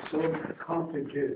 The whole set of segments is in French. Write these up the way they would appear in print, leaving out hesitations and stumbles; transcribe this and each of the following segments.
Psaume 32.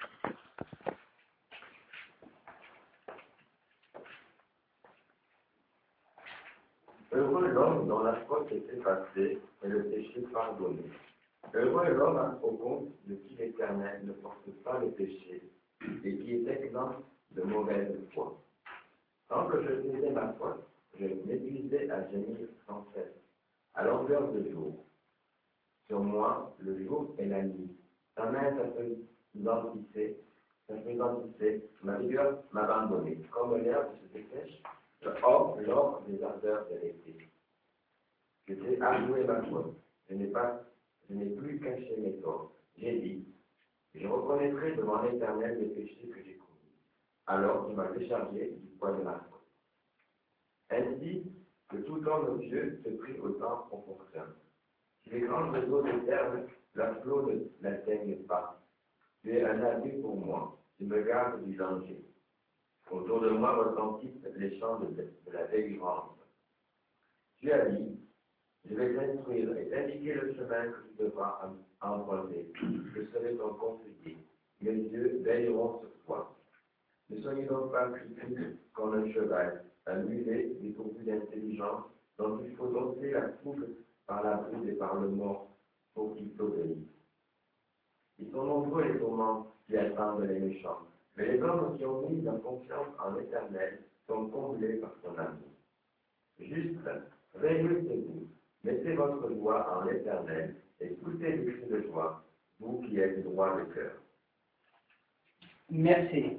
Heureux l'homme dont la faute est effacée et le péché pardonné. Heureux l'homme au compte de qui l'Éternel ne porte pas le péché et qui est exempt de mauvaise foi. Tant que je faisais ma faute, je m'épuisais à gémir sans cesse, à longueur de jour. Sur moi, le jour et la nuit. Ta main s'affaiblissait, ma vigueur m'abandonnait, comme l'herbe se dessèche, lors des ardeurs de l'été. Je t'ai avoué ma faute, je n'ai plus caché mes torts. J'ai dit, je reconnaîtrai devant l'Éternel les péchés que j'ai commis. Alors il m'a déchargé du poids de ma faute. Ainsi que tout homme pieux se prie au temps opportun. Si les grands réseaux de terre, la flot ne l'atteignent pas. Tu es un abri pour moi, tu me gardes du danger. Autour de moi retentissent les chants de la délivrance. Tu as dit, je vais t'instruire et t'indiquer le chemin que tu devras emprunter. Je serai ton conseiller. Mes yeux veilleront sur toi. Ne soyez donc pas cupide comme un cheval, un mulet dépourvu d'intelligence, dont il faut dompter la troupe par la bride et par le mort pour qu'il t'obéisse. Ils sont nombreux les tourments qui attendent les méchants, mais les hommes qui ont mis leur confiance en l'Éternel sont comblés par son amour. Juste, réjouissez-vous, mettez votre joie en l'Éternel et poussez des cris de joie, vous qui êtes droit de cœur. Merci.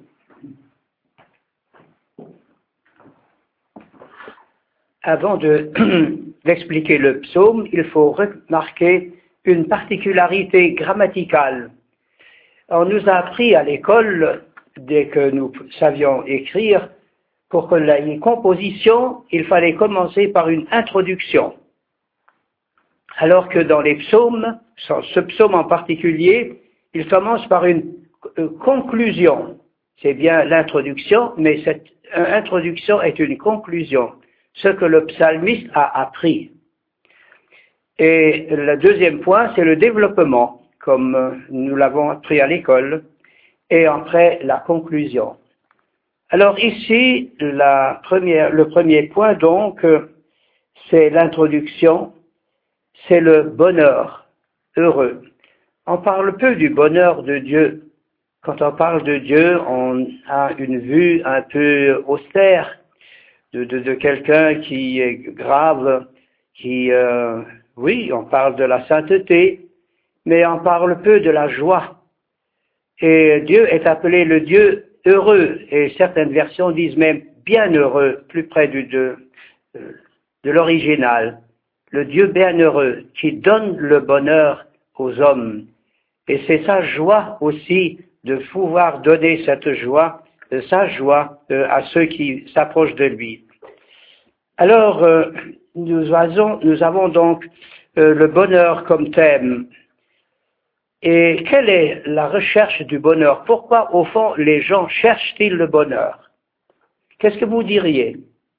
Avant d'expliquer le psaume, il faut remarquer une particularité grammaticale. On nous a appris à l'école, dès que nous savions écrire, pour que la composition, il fallait commencer par une introduction. Alors que dans les psaumes, ce psaume en particulier, il commence par une conclusion. C'est bien l'introduction, mais cette introduction est une conclusion, ce que le psalmiste a appris. Et le deuxième point, c'est le développement, comme nous l'avons appris à l'école, et après la conclusion. Alors ici, le premier point, donc, c'est l'introduction, c'est le bonheur heureux. On parle peu du bonheur de Dieu. Quand on parle de Dieu, on a une vue un peu austère de quelqu'un qui est grave, oui, on parle de la sainteté, mais on parle peu de la joie. Et Dieu est appelé le Dieu heureux, et certaines versions disent même bienheureux, plus près de l'original. Le Dieu bienheureux qui donne le bonheur aux hommes. Et c'est sa joie aussi de pouvoir donner cette joie, sa joie à ceux qui s'approchent de lui. Alors, nous avons donc le bonheur comme thème. Et quelle est la recherche du bonheur? Pourquoi, au fond, les gens cherchent-ils le bonheur? Qu'est-ce que vous diriez?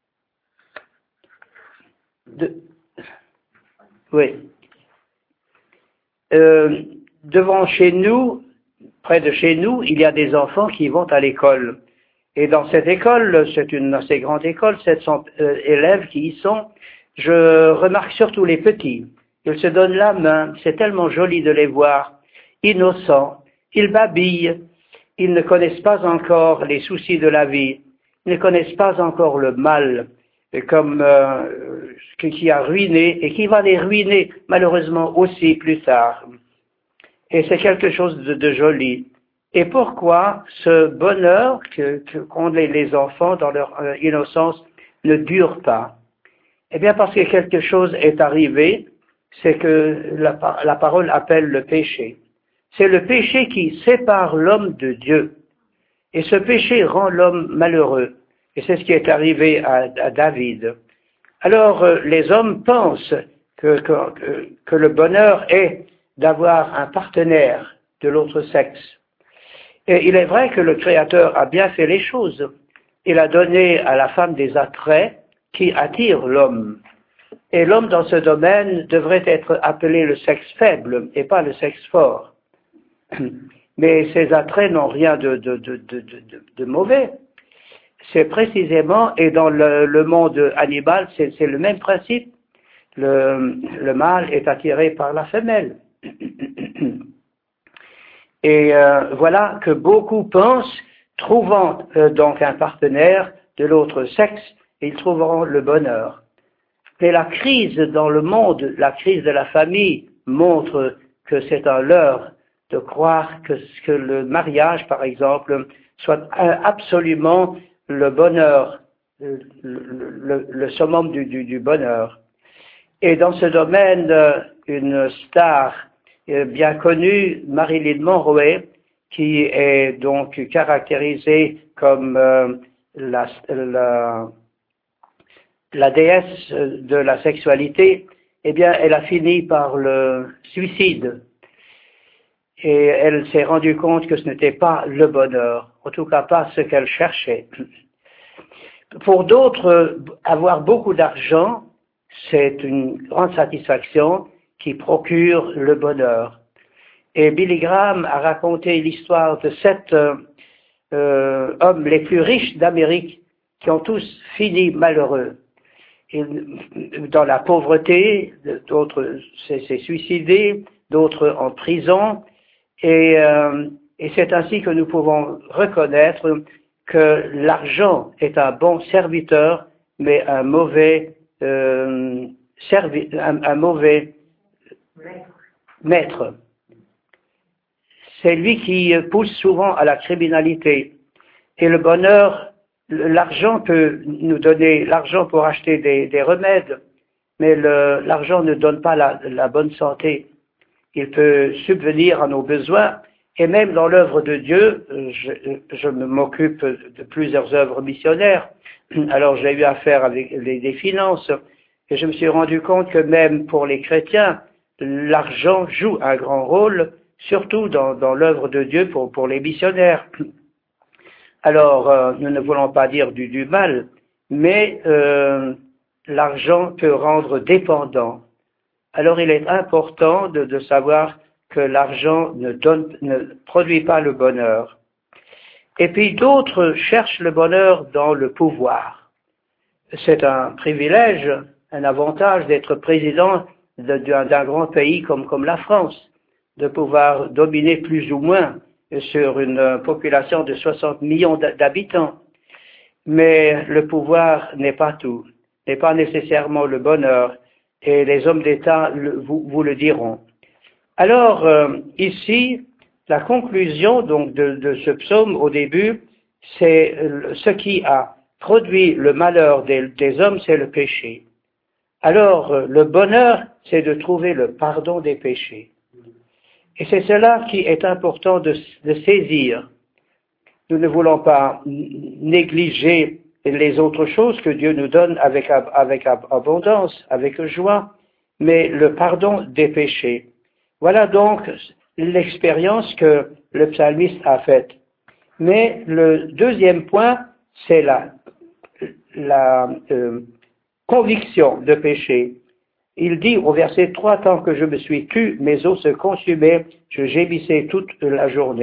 Oui. Devant chez nous, près de chez nous, il y a des enfants qui vont à l'école. Et dans cette école, c'est une assez grande école, 700 élèves qui y sont. Je remarque surtout les petits. Ils se donnent la main, c'est tellement joli de les voir, innocents. Ils babillent, ils ne connaissent pas encore les soucis de la vie, ils ne connaissent pas encore le mal, comme qui a ruiné et qui va les ruiner malheureusement aussi plus tard. Et c'est quelque chose de joli. Et pourquoi ce bonheur qu'ont les enfants dans leur innocence ne dure pas? Eh bien parce que quelque chose est arrivé, c'est que la parole appelle le péché. C'est le péché qui sépare l'homme de Dieu. Et ce péché rend l'homme malheureux. Et c'est ce qui est arrivé à David. Alors les hommes pensent que le bonheur est d'avoir un partenaire de l'autre sexe. Et il est vrai que le Créateur a bien fait les choses. Il a donné à la femme des attraits qui attirent l'homme. Et l'homme dans ce domaine devrait être appelé le sexe faible et pas le sexe fort. Mais ces attraits n'ont rien de mauvais. C'est précisément, et dans le monde animal, c'est le même principe. Le mâle est attiré par la femelle. Et voilà que beaucoup pensent, trouvant donc un partenaire de l'autre sexe, ils trouveront le bonheur. Mais la crise dans le monde, la crise de la famille, montre que c'est un leurre de croire que le mariage, par exemple, soit absolument le bonheur, le summum du bonheur. Et dans ce domaine, une star bien connue, Marilyn Monroe, qui est donc caractérisée comme la déesse de la sexualité, eh bien, elle a fini par le suicide. Et elle s'est rendue compte que ce n'était pas le bonheur, en tout cas pas ce qu'elle cherchait. Pour d'autres, avoir beaucoup d'argent, c'est une grande satisfaction qui procure le bonheur. Et Billy Graham a raconté l'histoire de 7 hommes les plus riches d'Amérique qui ont tous fini malheureux. Dans la pauvreté, d'autres s'est suicidé, d'autres en prison, et c'est ainsi que nous pouvons reconnaître que l'argent est un bon serviteur, mais un mauvais maître. C'est lui qui pousse souvent à la criminalité. Et le bonheur, l'argent peut nous donner l'argent pour acheter des remèdes, mais l'argent ne donne pas la bonne santé. Il peut subvenir à nos besoins, et même dans l'œuvre de Dieu, je m'occupe de plusieurs œuvres missionnaires, alors j'ai eu affaire avec des finances, et je me suis rendu compte que même pour les chrétiens, l'argent joue un grand rôle, surtout dans l'œuvre de Dieu pour les missionnaires. Alors, nous ne voulons pas dire du mal, mais l'argent peut rendre dépendant. Alors, il est important de savoir que l'argent ne produit pas le bonheur. Et puis, d'autres cherchent le bonheur dans le pouvoir. C'est un privilège, un avantage d'être président d'un grand pays comme la France, de pouvoir dominer plus ou moins sur une population de 60 millions d'habitants. Mais le pouvoir n'est pas tout, n'est pas nécessairement le bonheur, et les hommes d'État vous le diront. Alors, ici, la conclusion donc de ce psaume au début, c'est ce qui a produit le malheur des hommes, c'est le péché. Alors, le bonheur, c'est de trouver le pardon des péchés. Et c'est cela qui est important de saisir. Nous ne voulons pas négliger les autres choses que Dieu nous donne avec abondance, avec joie, mais le pardon des péchés. Voilà donc l'expérience que le psalmiste a faite. Mais le deuxième point, c'est la conviction de péché. Il dit au verset 3, « Tant que je me suis tu, mes os se consumaient, je gémissais toute la journée. »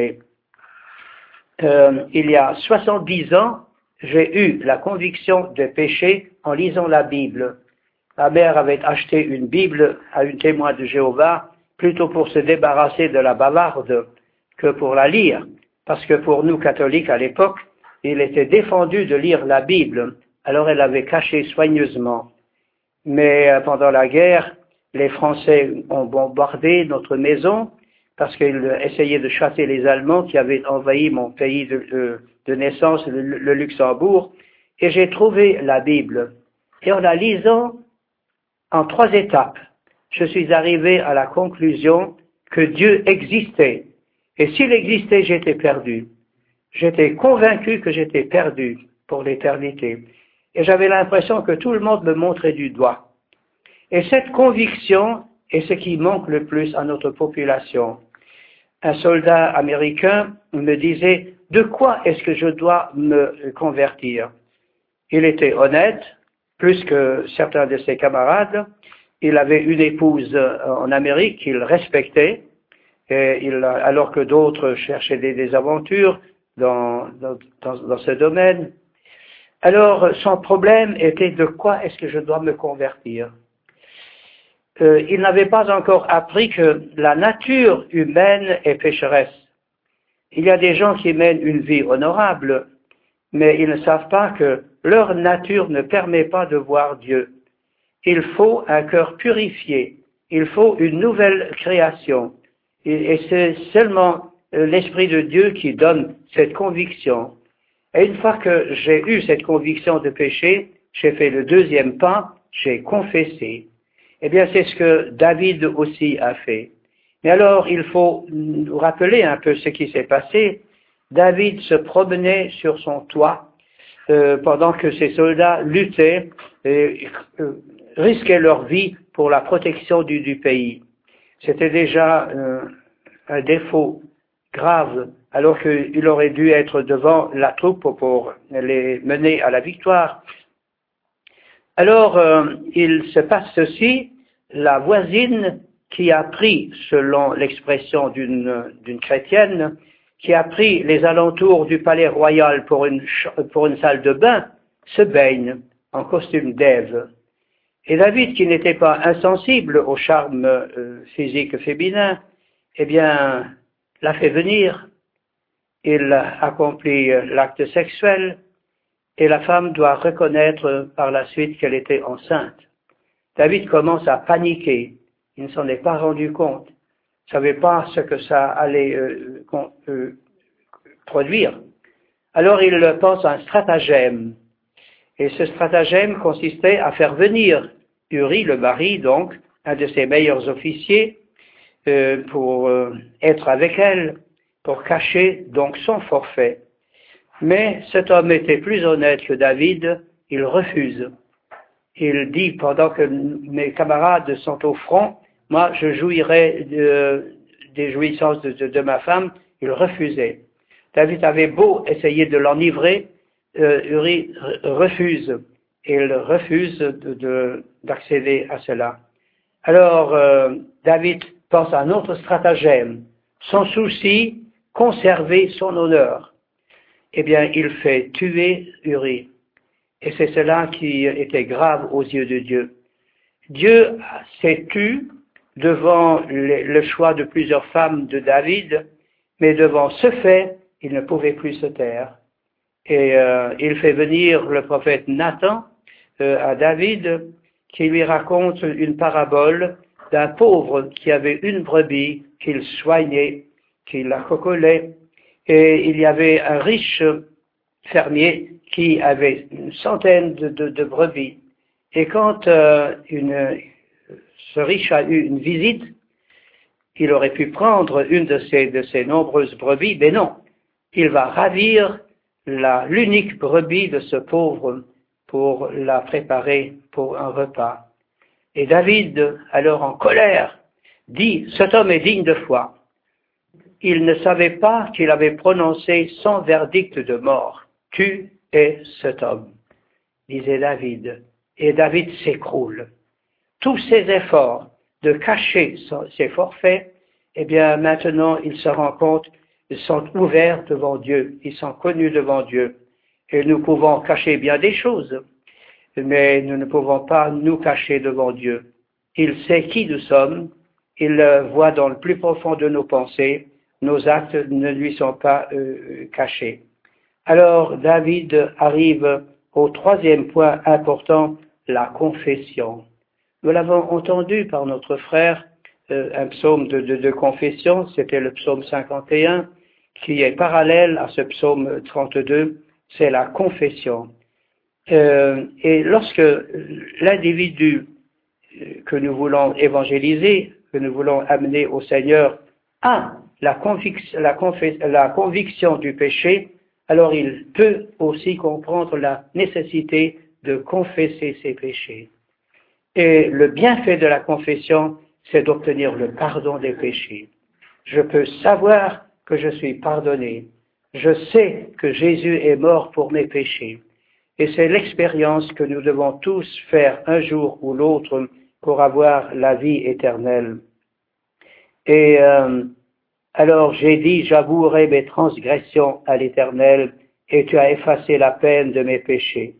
Il y a 70 ans, j'ai eu la conviction de péché en lisant la Bible. Ma mère avait acheté une Bible à une témoin de Jéhovah, plutôt pour se débarrasser de la bavarde que pour la lire, parce que pour nous catholiques à l'époque, il était défendu de lire la Bible, alors elle l'avait caché soigneusement. Mais pendant la guerre, les Français ont bombardé notre maison parce qu'ils essayaient de chasser les Allemands qui avaient envahi mon pays de naissance, le Luxembourg, et j'ai trouvé la Bible. Et en la lisant en 3 étapes, je suis arrivé à la conclusion que Dieu existait. Et s'il existait, j'étais perdu. J'étais convaincu que j'étais perdu pour l'éternité. Et j'avais l'impression que tout le monde me montrait du doigt. Et cette conviction est ce qui manque le plus à notre population. Un soldat américain me disait, « De quoi est-ce que je dois me convertir ?» Il était honnête, plus que certains de ses camarades. Il avait une épouse en Amérique qu'il respectait. alors que d'autres cherchaient des aventures dans ce domaine. Alors, son problème était de quoi est-ce que je dois me convertir? Il n'avait pas encore appris que la nature humaine est pécheresse. Il y a des gens qui mènent une vie honorable, mais ils ne savent pas que leur nature ne permet pas de voir Dieu. Il faut un cœur purifié, il faut une nouvelle création. Et c'est seulement l'Esprit de Dieu qui donne cette conviction. Et une fois que j'ai eu cette conviction de péché, j'ai fait le deuxième pas, j'ai confessé. Eh bien, c'est ce que David aussi a fait. Mais alors, il faut nous rappeler un peu ce qui s'est passé. David se promenait sur son toit pendant que ses soldats luttaient et risquaient leur vie pour la protection du pays. C'était déjà un défaut grave, alors qu'il aurait dû être devant la troupe pour les mener à la victoire. Alors, il se passe ceci, la voisine qui a pris, selon l'expression d'une chrétienne, qui a pris les alentours du palais royal pour une salle de bain, se baigne en costume d'Ève. Et David, qui n'était pas insensible au charme physique féminin, eh bien, l'a fait venir. Il accomplit l'acte sexuel et la femme doit reconnaître par la suite qu'elle était enceinte. David commence à paniquer. Il ne s'en est pas rendu compte. Il ne savait pas ce que ça allait produire. Alors il pense à un stratagème. Et ce stratagème consistait à faire venir Uri, le mari, donc, un de ses meilleurs officiers, pour être avec elle, pour cacher donc son forfait. Mais cet homme était plus honnête que David, il refuse. Il dit, pendant que mes camarades sont au front, moi je jouirai des jouissances de ma femme, il refusait. David avait beau essayer de l'enivrer, Uri refuse. Il refuse d'accéder à cela. Alors David pense à un autre stratagème. Son souci, conserver son honneur. Eh bien, il fait tuer Uri. Et c'est cela qui était grave aux yeux de Dieu. Dieu s'est tu devant le choix de plusieurs femmes de David, mais devant ce fait, il ne pouvait plus se taire. Et il fait venir le prophète Nathan à David, qui lui raconte une parabole d'un pauvre qui avait une brebis qu'il soignait, qu'il la cocolait, et il y avait un riche fermier qui avait une centaine de brebis. Et quand ce riche a eu une visite, il aurait pu prendre une de ces nombreuses brebis, mais non, il va ravir l'unique brebis de ce pauvre pour la préparer pour un repas. Et David, alors en colère, dit, cet homme est digne de foi. Il ne savait pas qu'il avait prononcé son verdict de mort. Tu es cet homme, disait David. Et David s'écroule. Tous ses efforts de cacher ses forfaits, eh bien maintenant il se rend compte, ils sont ouverts devant Dieu, ils sont connus devant Dieu. Et nous pouvons cacher bien des choses, mais nous ne pouvons pas nous cacher devant Dieu. Il sait qui nous sommes, il voit dans le plus profond de nos pensées, nos actes ne lui sont pas cachés. Alors David arrive au troisième point important, la confession. Nous l'avons entendu par notre frère, un psaume de confession, c'était le psaume 51, qui est parallèle à ce psaume 32, c'est la confession. Et lorsque l'individu que nous voulons évangéliser, que nous voulons amener au Seigneur, a la conviction du péché, alors il peut aussi comprendre la nécessité de confesser ses péchés. Et le bienfait de la confession, c'est d'obtenir le pardon des péchés. Je peux savoir que je suis pardonné. Je sais que Jésus est mort pour mes péchés. Et c'est l'expérience que nous devons tous faire un jour ou l'autre pour avoir la vie éternelle. Et Alors j'ai dit, j'avouerai mes transgressions à l'Éternel, et tu as effacé la peine de mes péchés.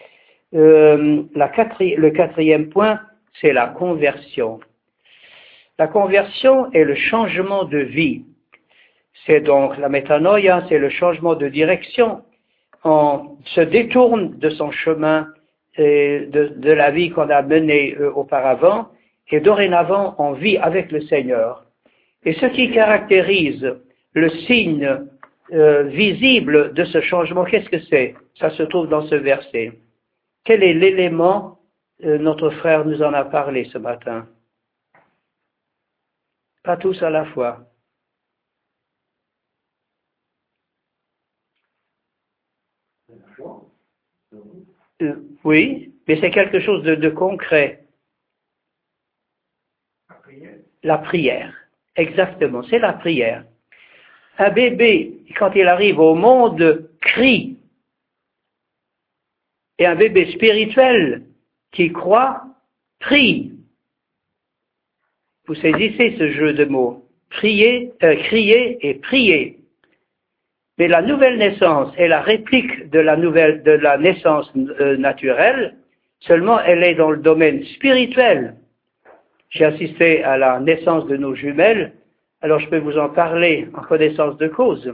Le quatrième point, c'est la conversion. La conversion est le changement de vie. C'est donc la métanoïa, c'est le changement de direction. On se détourne de son chemin et de la vie qu'on a menée auparavant, et dorénavant on vit avec le Seigneur. Et ce qui caractérise le signe visible de ce changement, qu'est-ce que c'est? Ça se trouve dans ce verset. Quel est l'élément? Notre frère nous en a parlé ce matin. Pas tous à la fois. Oui, mais c'est quelque chose de concret. La prière. Exactement, c'est la prière. Un bébé, quand il arrive au monde, crie. Et un bébé spirituel qui croit, prie. Vous saisissez ce jeu de mots. Crier et prier. Mais la nouvelle naissance est la réplique de la naissance naturelle, seulement elle est dans le domaine spirituel. J'ai assisté à la naissance de nos jumelles, alors je peux vous en parler en connaissance de cause.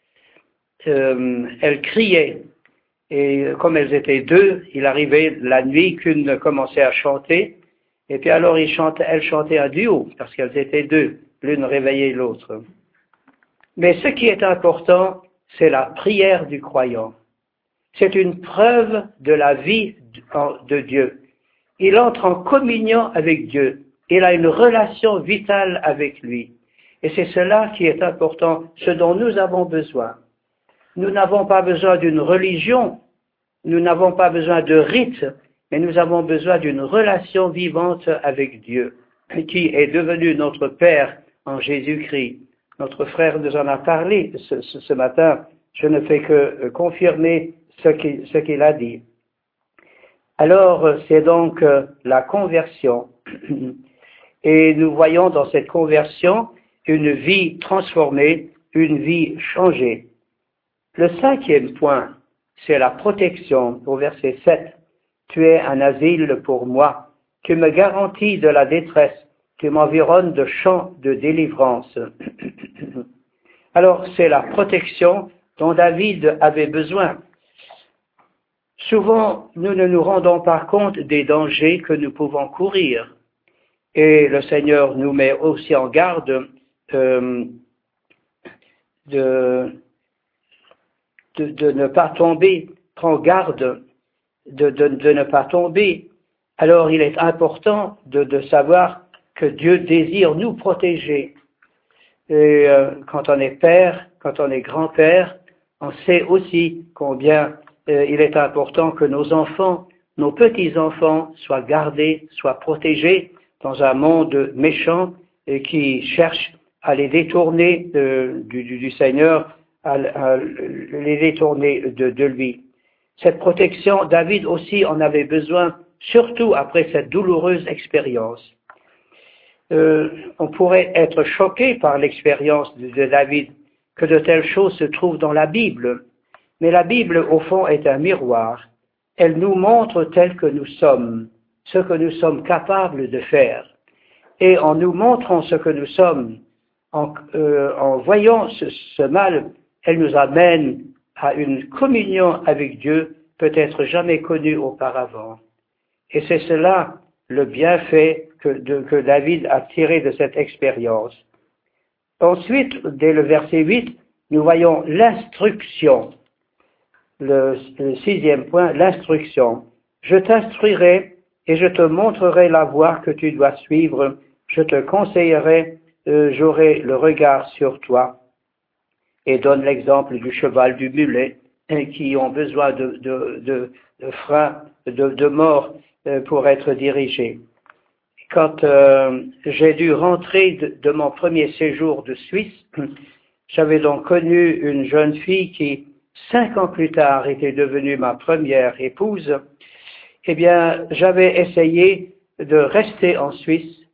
Elles criaient, et comme elles étaient deux, il arrivait la nuit qu'une commençait à chanter, et puis alors elles chantaient un duo, parce qu'elles étaient deux, l'une réveillait l'autre. Mais ce qui est important, c'est la prière du croyant. C'est une preuve de la vie de Dieu. Il entre en communion avec Dieu. Il a une relation vitale avec lui. Et c'est cela qui est important, ce dont nous avons besoin. Nous n'avons pas besoin d'une religion, nous n'avons pas besoin de rites, mais nous avons besoin d'une relation vivante avec Dieu, qui est devenu notre Père en Jésus-Christ. Notre frère nous en a parlé ce matin. Je ne fais que confirmer ce qu'il a dit. Alors, c'est donc la conversion. Et nous voyons dans cette conversion une vie transformée, une vie changée. Le cinquième point, c'est la protection. Au verset 7, tu es un asile pour moi. Tu me garantis de la détresse. Tu m'environnes de champs de délivrance. Alors, c'est la protection dont David avait besoin. Souvent, nous ne nous rendons pas compte des dangers que nous pouvons courir. Et le Seigneur nous met aussi en garde de ne pas tomber. Prends garde de ne pas tomber. Alors, il est important de savoir que Dieu désire nous protéger. Et quand on est père, quand on est grand-père, on sait aussi combien il est important que nos enfants, nos petits-enfants soient gardés, soient protégés dans un monde méchant et qui cherche à les détourner du Seigneur, à les détourner de lui. Cette protection, David aussi en avait besoin, surtout après cette douloureuse expérience. On pourrait être choqué par l'expérience de David, que de telles choses se trouvent dans la Bible. Mais la Bible, au fond, est un miroir. Elle nous montre tel que nous sommes, ce que nous sommes capables de faire. Et en nous montrant ce que nous sommes, en voyant ce mal, elle nous amène à une communion avec Dieu, peut-être jamais connue auparavant. Et c'est cela le bienfait que David a tiré de cette expérience. Ensuite, dès le verset 8, nous voyons l'instruction. Le sixième point, l'instruction. Je t'instruirai et je te montrerai la voie que tu dois suivre. Je te conseillerai, j'aurai le regard sur toi. Et donne l'exemple du cheval, du mulet, qui ont besoin de freins, de mors pour être dirigés. Quand j'ai dû rentrer de mon premier séjour de Suisse, j'avais donc connu une jeune fille qui, 5 ans plus tard, était devenue ma première épouse. Eh bien, j'avais essayé de rester en Suisse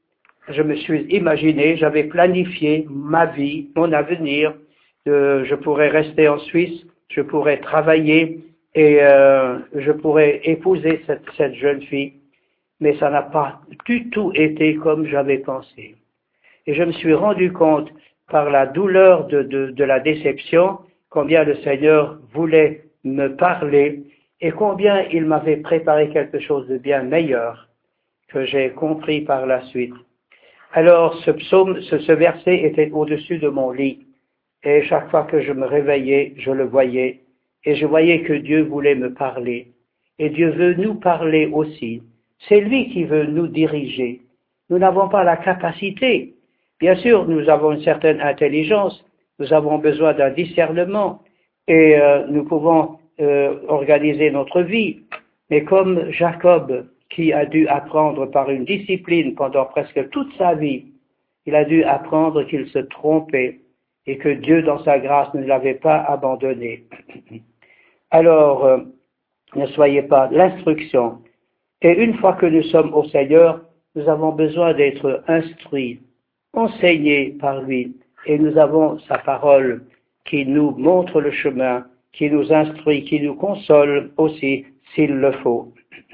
je me suis imaginé, j'avais planifié ma vie, mon avenir. Je pourrais rester en Suisse, je pourrais travailler et je pourrais épouser cette jeune fille. Mais ça n'a pas du tout été comme j'avais pensé. Et je me suis rendu compte par la douleur de la déception combien le Seigneur voulait me parler et combien il m'avait préparé quelque chose de bien meilleur que j'ai compris par la suite. Alors ce verset était au-dessus de mon lit et chaque fois que je me réveillais, je le voyais et je voyais que Dieu voulait me parler et Dieu veut nous parler aussi. C'est lui qui veut nous diriger. Nous n'avons pas la capacité. Bien sûr, nous avons une certaine intelligence, nous avons besoin d'un discernement et nous pouvons organiser notre vie. Mais comme Jacob, qui a dû apprendre par une discipline pendant presque toute sa vie, il a dû apprendre qu'il se trompait et que Dieu, dans sa grâce, ne l'avait pas abandonné. Alors, ne soyez pas l'instruction. Et une fois que nous sommes au Seigneur, nous avons besoin d'être instruits, enseignés par lui. Et nous avons sa parole qui nous montre le chemin, qui nous instruit, qui nous console aussi s'il le faut.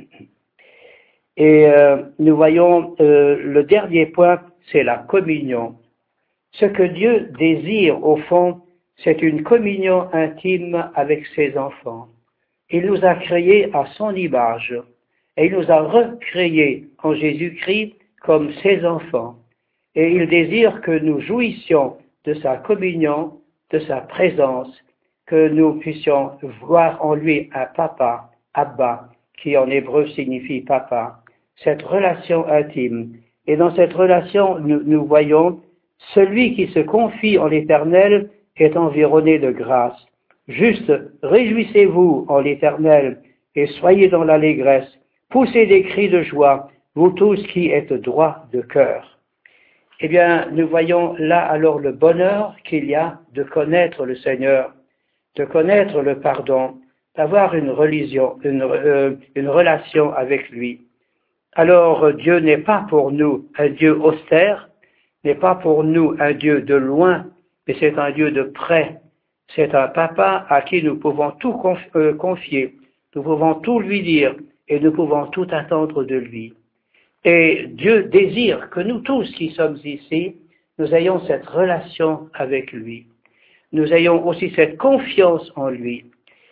Et nous voyons le dernier point, c'est la communion. Ce que Dieu désire au fond, c'est une communion intime avec ses enfants. Il nous a créés à son image. Et il nous a recréés en Jésus-Christ comme ses enfants. Et il désire que nous jouissions de sa communion, de sa présence, que nous puissions voir en lui un papa, Abba, qui en hébreu signifie papa. Cette relation intime. Et dans cette relation, nous voyons, celui qui se confie en l'Éternel est environné de grâce. Juste, réjouissez-vous en l'Éternel et soyez dans l'allégresse. Poussez des cris de joie, vous tous qui êtes droits de cœur. Eh bien, nous voyons là alors le bonheur qu'il y a de connaître le Seigneur, de connaître le pardon, d'avoir une relation avec lui. Alors, Dieu n'est pas pour nous un Dieu austère, n'est pas pour nous un Dieu de loin, mais c'est un Dieu de près. C'est un papa à qui nous pouvons tout confier, nous pouvons tout lui dire, et nous pouvons tout attendre de lui. Et Dieu désire que nous tous qui sommes ici, nous ayons cette relation avec lui. Nous ayons aussi cette confiance en lui.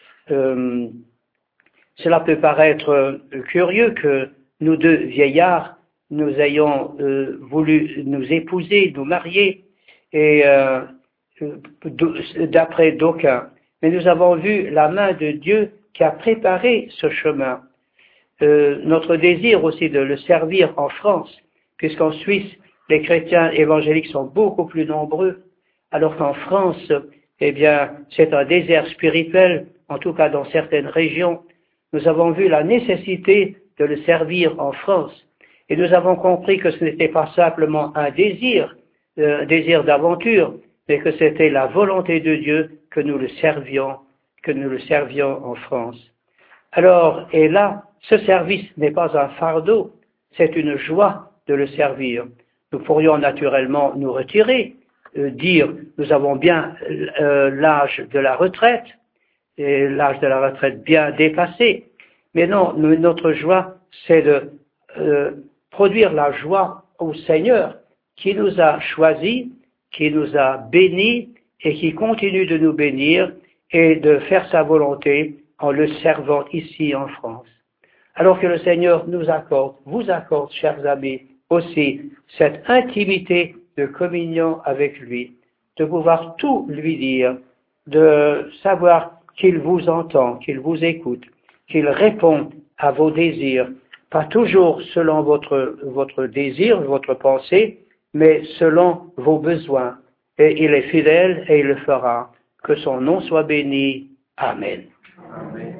Cela peut paraître curieux que nous deux vieillards, nous ayons voulu nous épouser, nous marier, et d'après d'aucuns. Mais nous avons vu la main de Dieu qui a préparé ce chemin. Notre désir aussi de le servir en France, puisqu'en Suisse, les chrétiens évangéliques sont beaucoup plus nombreux, alors qu'en France, eh bien, c'est un désert spirituel, en tout cas dans certaines régions. Nous avons vu la nécessité de le servir en France, et nous avons compris que ce n'était pas simplement un désir d'aventure, mais que c'était la volonté de Dieu que nous le servions en France. Alors, et là, ce service n'est pas un fardeau, c'est une joie de le servir. Nous pourrions naturellement nous retirer, dire nous avons bien l'âge de la retraite, et l'âge de la retraite bien dépassé. Mais non, notre joie, c'est de produire la joie au Seigneur qui nous a choisis, qui nous a bénis et qui continue de nous bénir et de faire sa volonté en le servant ici en France. Alors que le Seigneur nous accorde, vous accorde, chers amis, aussi cette intimité de communion avec lui, de pouvoir tout lui dire, de savoir qu'il vous entend, qu'il vous écoute, qu'il répond à vos désirs, pas toujours selon votre désir, votre pensée, mais selon vos besoins. Et il est fidèle et il le fera. Que son nom soit béni. Amen. Amen.